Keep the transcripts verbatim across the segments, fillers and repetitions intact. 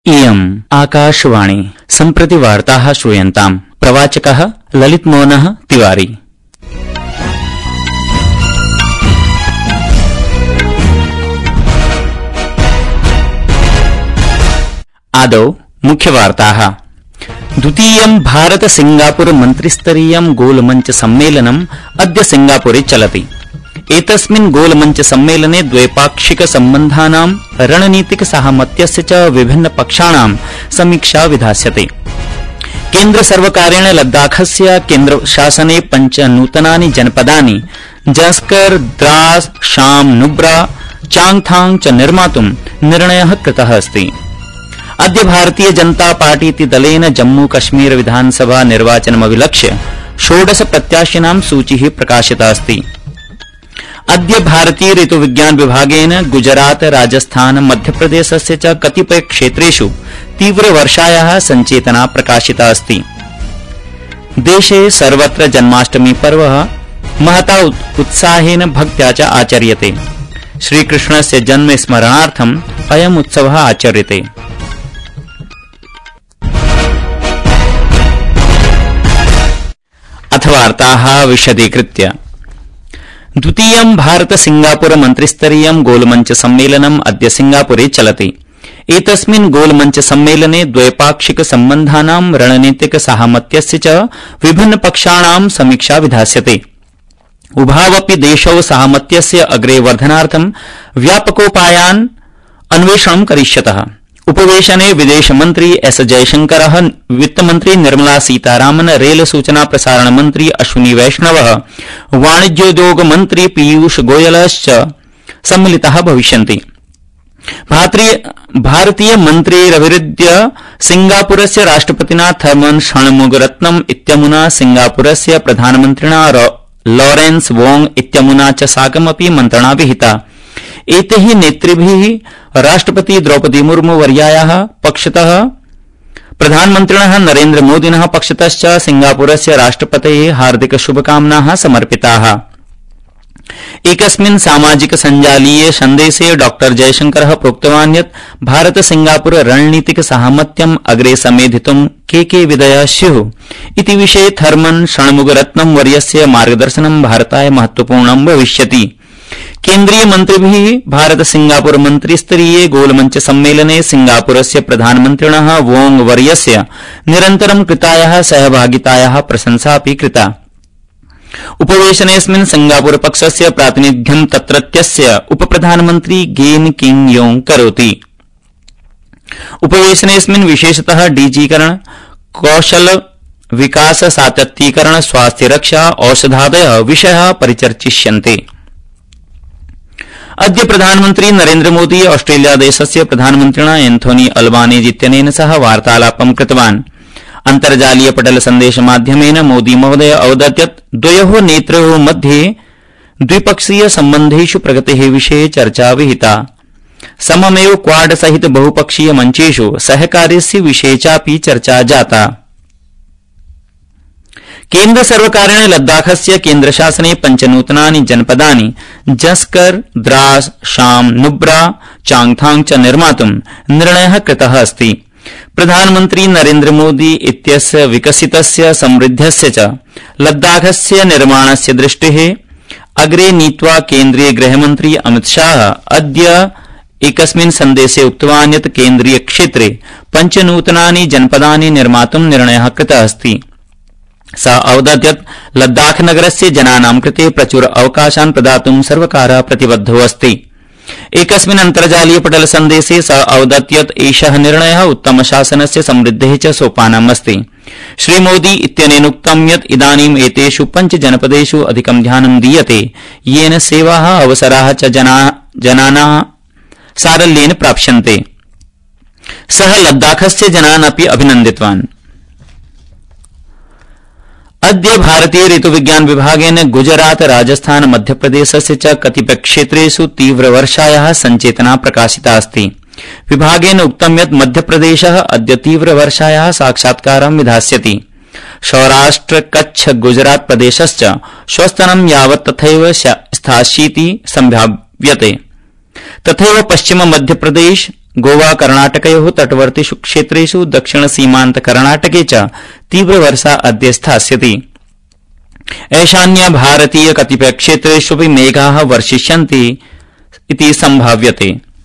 इयम् आकाशवाणी सम्प्रति वार्ताः श्रूयन्ताम्। प्रवाचकः ललितमोहनः तिवारी। आदौ मुख्यवार्ताः। द्वितीयं भारत सिंगापुर मन्त्रिस्तरीयं गोलमञ्च सम्मेलनम् अद्य सिंगापुरे चलति। एतस्मिन् गोलमञ्च सम्मेलने द्वैपाक्षिक सम्बन्धानां रणनीतिक साहमत्यस्य च विभिन्न पक्षाणां समीक्षा विधास्यते। केन्द्र सर्वकारेण लद्दाखस्य केन्द्रशासने पञ्च नूतनानि जनपदानि जस्कर, द्रास, शाम, नुब्रा, चांगथांग च निर्मातुं निर्णयः कृतः अस्ति। अद्य भारतीय जनता पार्टी इति दलेन जम्मू कश्मीर विधानसभा निर्वाचनमभिलक्ष्य षोडश प्रत्याशिनां सूचिः प्रकाशिता अस्ति। अद्य भारतीय ऋतुविज्ञान विभागेन गुजरात, राजस्थान, मध्यप्रदेशस्य च कतिपय क्षेत्रेषु तीव्रवर्षायाः संचेतना प्रकाशिता अस्ति। देशे सर्वत्र जन्माष्टमी पर्व महता उत्साहेन भक्त्या च आचर्यते। श्रीकृष्णस्य जन्म स्मरणार्थम् अयम् उत्सवः आचर्यते। अथ वार्ताः विशदीकृत्य। द्वितीयं भारत सिंगापुर मन्त्रिस्तरीयं गोलमञ्च सम्मेलनम् अद्य सिंगापुरे चलति। एतस्मिन् गोलमञ्च सम्मेलने द्वैपाक्षिक सम्बन्धानां रणनीतिक साहमत्यस्य च विभिन्न पक्षाणां समीक्षा विधास्यते। उभावपि देशौ साहमत्यस्य अग्रे वर्धनार्थं व्यापकोपायान् अन्वेषणं करिष्यतः। उपवेशने विदेशमन्त्री एस जयशंकरः, वित्तमन्त्री निर्मला सीतारामन, रेल सूचना प्रसारण मन्त्री अश्विनी वैष्णवः, वाणिज्योद्योग मन्त्री पीयूष गोयलश्च सम्मिलिताः भविष्यन्ति। भारतीय मन्त्रिरविरुद्ध्य सिंगापुरस्य राष्ट्रपतिना थर्मन षण्मुगरत्नम् इत्यमुना सिंगापुरस्य प्रधानमन्त्रिणा लॉरेंस वोंग इत्यमुना च साकमपि मन्त्रणा विहिता। एतैः नेतृभिः राष्ट्रपति द्रौपदी मुर्मू वर्यायाः पक्षतः, प्रधानमन्त्रिणः नरेन्द्र मोदिनः पक्षतश्च सिंगापुरस्य राष्ट्रपतेः हार्दिक शुभकामनाः समर्पिताः। एकस्मिन् सामाजिक सञ्जालीय सन्देशे डॉक्टर जयशंकरः प्रोक्तवान् यत् भारत सिंगापुर रणनीतिक साहमत्यम् अग्रे समेधितुं के के विधयः स्युः इति विषये थर्मन षण्मुगरत्नम् वर्यस्य मार्गदर्शनं भारताय महत्वपूर्णं भविष्यति। केन्द्रीय मन्त्रिभिः भारत सिंगापुर मन्त्रिस्तरीये गोलमञ्च सम्मेलने सिंगापुरस्य प्रधानमन्त्रिणः वोंग वर्यस्य निरन्तरं कृतायाः सहभागितायाः प्रशंसा अपि कृता। उपवेशनेऽस्मिन् सिंगापुर पक्षस्य प्रातिनिध्यं तत्रत्यस्य उपप्रधानमन्त्री गेन किंग योंग करोति। उपवेशनेऽस्मिन् विशेषतः डीजीकरण, कौशल विकास, सातत्यीकरण, स्वास्थ्य रक्षा, औषधादयः विषयाः परिचर्चिष्यन्ते। अद्य प्रधानमन्त्री नरेन्द्र मोदी ऑस्ट्रेलिया देशस्य प्रधानमन्त्रिणा एन्थोनी अल्बानीज इत्यनेन सह वार्तालापं कृतवान्। अन्तर्जालीय पटल सन्देश माध्यमेन मोदी महोदय अवदत् यत् द्वयोः नेत्रोः मध्ये द्विपक्षीय सम्बन्धेषु प्रगतेः विषये चर्चा विहिता। सममेव क्वाड सहित बहुपक्षीय मञ्चेषु सहकार्यस्य विषये चापि चर्चा जाता। केन्द्र सर्वकारेण लद्दाखस्य केन्द्रशासने पञ्च नूतनानि जनपदानि जस्कर, द्रास, शाम, नुब्रा, चांगथांग च निर्मातुं निर्णयः कृतः अस्ति। प्रधानमन्त्री नरेन्द्र मोदी इत्यस्य विकसितस्य समृद्धस्य च लद्दाखस्य निर्माणस्य दृष्टेः अग्रे नीत्वा केन्द्रीय गृहमन्त्री अमित शाह अद्य एकस्मिन् सन्देशे उक्तवान् यत् केन्द्रीय क्षेत्रे पञ्च नूतनानि जनपदानि निर्मातुं निर्णयः कृतः अस्ति। स अवदत् यत् लद्दाख नगरस्य जनानां कृते प्रचुर अवकाशान् प्रदातुं सर्वकारः प्रतिबद्धो अस्ति। एकस्मिन् अन्तर्जालीय पटल सन्देशे स अवदत् यत् एषः निर्णयः उत्तम शासनस्य समृद्धेः च सोपानम् अस्ति। श्रीमोदी इत्यनेन उक्तं यत् इदानीम् एतेषु पञ्च जनपदेषु अधिकं ध्यानं दीयते, येन सेवाः, अवसराः च जनानाः सारल्येन प्राप्स्यन्ते। सः लद्दाखस्य जनान् अपि अभिनन्दितवान्। अद्य भारतीय ऋतुविज्ञान विभागेन गुजरात, राजस्थान, मध्यप्रदेशस्य च कतिपय क्षेत्रेषु तीव्रवर्षायाः संचेतना प्रकाशिता अस्ति। विभागेन उक्तं यत् मध्यप्रदेशः अद्य तीव्रवर्षायाः साक्षात्कारं विधास्यति। सौराष्ट्र, कच्छ, गुजरात प्रदेशश्च श्वस्तनं यावत् तथैव स्थास्यति संभाव्यते। तथैव पश्चिम मध्यप्रदेश, गोवा कर्णाटकयोः तटवर्तिषु क्षेत्रेषु दक्षिण सीमान्त कर्णाटके च तीव्रवर्षा अद्य स्थास्यति। ईशान्य भारतीय कतिपय क्षेत्रेष्वपि मेघाः वर्षिष्यन्ति इति संभाव्यते।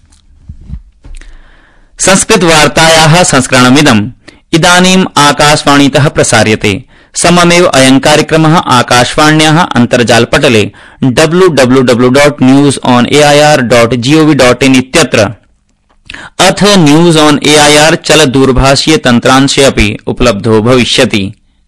संस्कृत वार्तायाः संस्करणमिदम् इदानीम् आकाशवाणीतः प्रसार्यते। सममेव अयं कार्यक्रमः आकाशवाण्याः अन्तर्जालपटले W W W dot news on A I R dot G O V dot in इत्यत्र अथ news on A I R चल दूरभाषीय तन्त्रांशे अपि उपलब्धो भविष्यति।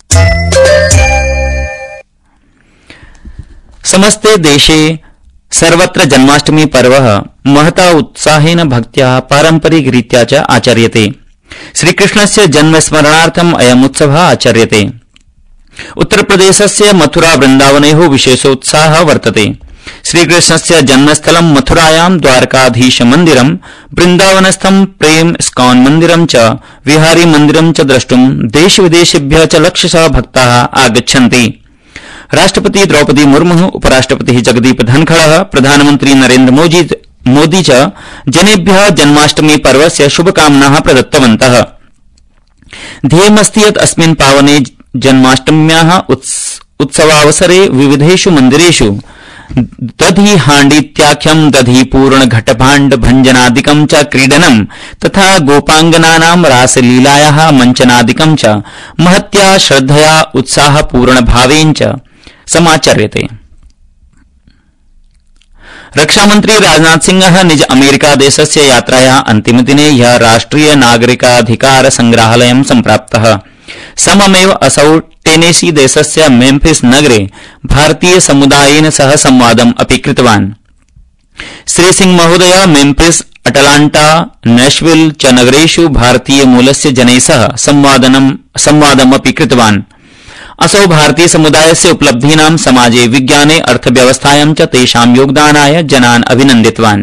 समस्ते देशे सर्वत्र जन्माष्टमी पर्व महता उत्साहेन भक्त्या पारंपरिक रीत्या च आचर्यते। श्रीकृष्णस्य जन्मस्मरणार्थम् अयम् उत्सवः आचर्यते। उत्तर प्रदेशस्य मथुरा वृन्दावनयोः विशेषोत्साहः वर्तते। श्रीकृष्णस्य जन्मस्थलं मथुरायां द्वारकाधीश मन्दिरं, वृन्दावनस्थं प्रेम इस्कॉन मन्दिरं च विहारी मन्दिरं च द्रष्टुं देश विदेशेभ्यः च लक्षशः भक्ताः आगच्छन्ति। राष्ट्रपति द्रौपदी मुर्मु, उपराष्ट्रपतिः जगदीप धनखड़, प्रधानमन्त्री नरेन्द्र मोदी च जनेभ्यः जन्माष्टमी पर्वस्य शुभकामनाः प्रदत्तवन्तः। ध्येयमस्ति यत् अस्मिन् पावने जन्माष्टम्याः उत्सवावसरे विविधेषु मन्दिरेषु दधि हाण्डीत्याख्यं दधि पूर्ण घटभाण्ड भञ्जनादिकं च क्रीडनं तथा गोपांगनानां रासलीलायाः मञ्चनादिकं च महत्या श्रद्धया उत्साहपूर्ण भावेन च समाचर्यते। रक्षामन्त्री राजनाथ सिंह निज अमेरिका देशस्य यात्रायाः अन्तिमदिने ह्यः राष्ट्रिय नागरिकाधिकार संग्रहालयं सम्प्राप्तः। सममेव असौ टेनेसी देशस्य मेम्फिस नगरे भारतीय समुदायेन सह संवादम् अपि कृतवान्। श्री सिंह महोदय मेम्फिस, अटलांटा, नैशविल च नगरेषु भारतीय मूलस्य जनैः सह संवादमपि कृतवान्। असौ भारतीय समुदायस्य उपलब्धीनां समाजे, विज्ञाने, अर्थव्यवस्थायां च तेषां योगदानाय जनान् अभिनन्दितवान्।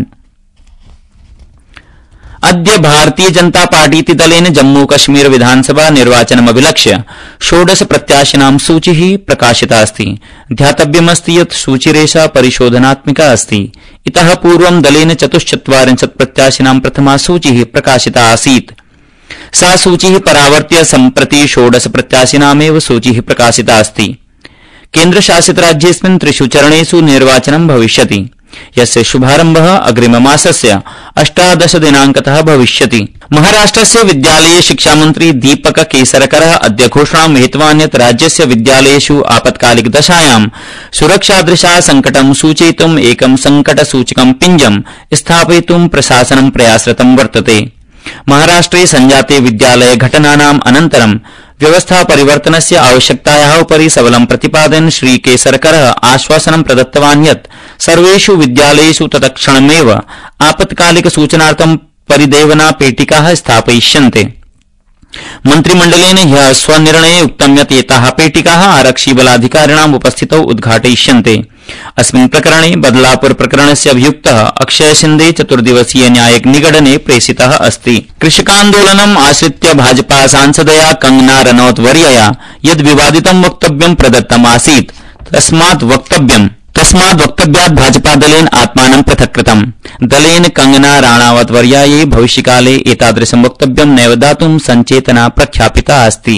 अद्य भारतीय जनता पार्टीति दलेन जम्मू कश्मीर विधानसभा निर्वाचनमभिलक्ष्य षोडश प्रत्याशिनां सूचिः प्रकाशिता अस्ति। ध्यातव्यमस्ति यत् सूचिरेषा परिशोधनात्मिका अस्ति। इतः पूर्वं दलेन चतुश्चत्वारिंशत् प्रत्याशिनां प्रथमा सूचिः प्रकाशिता आसीत्। सा सूचिः परावर्त्य सम्प्रति षोडश प्रत्याशिनामेव सूचिः प्रकाशिता अस्ति। केन्द्रशासित राज्येऽस्मिन् त्रिषु चरणेषु निर्वाचनं भविष्यति, यस्य शुभारम्भः अग्रिममासस्य अष्टादश दिनांकतः भविष्यति। महाराष्ट्रस्य विद्यालयीय शिक्षामन्त्री दीपक केसरकरः अद्य घोषणां विहितवान् यत् राज्यस्य विद्यालयेषु आपत्कालिक दशायां सुरक्षादृशा संकटं सूचयितुम् एकं संकटसूचकं पिञ्जं स्थापयितुं प्रशासनं प्रयासरतं वर्तते। महाराष्ट्रे संजाते विद्यालय घटनानाम् अनन्तरं व्यवस्था परिवर्तनस्य आवश्यकतायाः उपरि सबलं प्रतिपादयन् श्री केसरकरः आश्वासनं प्रदत्तवान् यत् सर्वेषु विद्यालयेषु तत्क्षणमेव आपत्कालिक सूचनार्थं परिदेवना पेटिकाः स्थापयिष्यन्ते। मन्त्रिमण्डलेन ह्यः स्वनिर्णये उक्तं यत् एताः पेटिकाः आरक्षिबलाधिकारिणाम् उपस्थितौ उद्घाटयिष्यन्ते। अस्मिन् प्रकरणे बदलापुर प्रकरणस्य अभियुक्तः अक्षय शिन्दे चतुर्दिवसीय न्यायिक निगडने प्रेषितः अस्ति। कृषकान्दोलनम् आश्रित्य भाजपा सांसदया कंगना रनौत वर्यया यद् विवादितं वक्तव्यं प्रदत्तमासीत् तस्मात् वक्तव्यं तस्मात् वक्तव्यात् भाजपा दलेन आत्मानं पृथक् कृतम्। दलेन कंगना राणावत वर्यायै भविष्यकाले एतादृशं वक्तव्यं नैव दातुं संचेतना प्रख्यापिता अस्ति।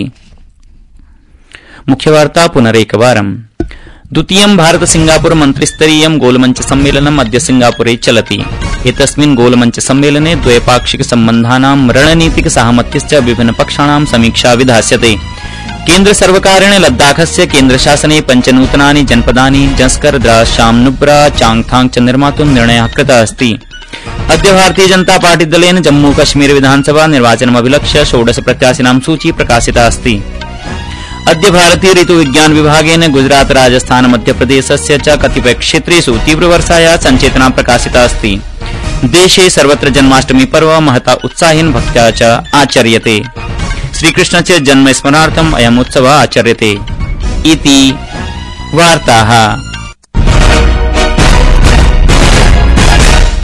मुख्यवार्ता पुनरेकवारम्। द्वितीयं भारत सिंगापुर मन्त्रिस्तरीयं गोलमञ्च सम्मेलनम् अद्य सिंगापुरे चलति। एतस्मिन् गोलमञ्च सम्मेलने द्वैपाक्षिक सम्बन्धानां रणनीतिक साहमत्यश्च विभिन्न पक्षाणां समीक्षा विधास्यते। केन्द्र सर्वकारेण लद्दाखस्य केन्द्रशासने पञ्चनूतनानि जनपदानि जस्कर, द्रास, शामनुब्रा, चांगथांग च निर्मातुं निर्णयः कृतः अस्ति। अद्य भारतीय जनता पार्टी दलेन जम्मू कश्मीर विधानसभा निर्वाचनमभिलक्ष्य षोडश प्रत्याशिनां सूची प्रकाशिता अस्ति। अद्य भारतीय ऋतु विज्ञान विभागेन गुजरात, राजस्थान, मध्यप्रदेशस्य च कतिपय क्षेत्रेषु तीव्रवर्षायाः संचेतना प्रकाशिता अस्ति। देशे सर्वत्र जन्माष्टमी पर्व महता उत्साहेन भक्त्या च आचर्यते। श्रीकृष्णस्य जन्मस्मरणार्थम् अयम् उत्सवः आचर्यते इति वार्ताः।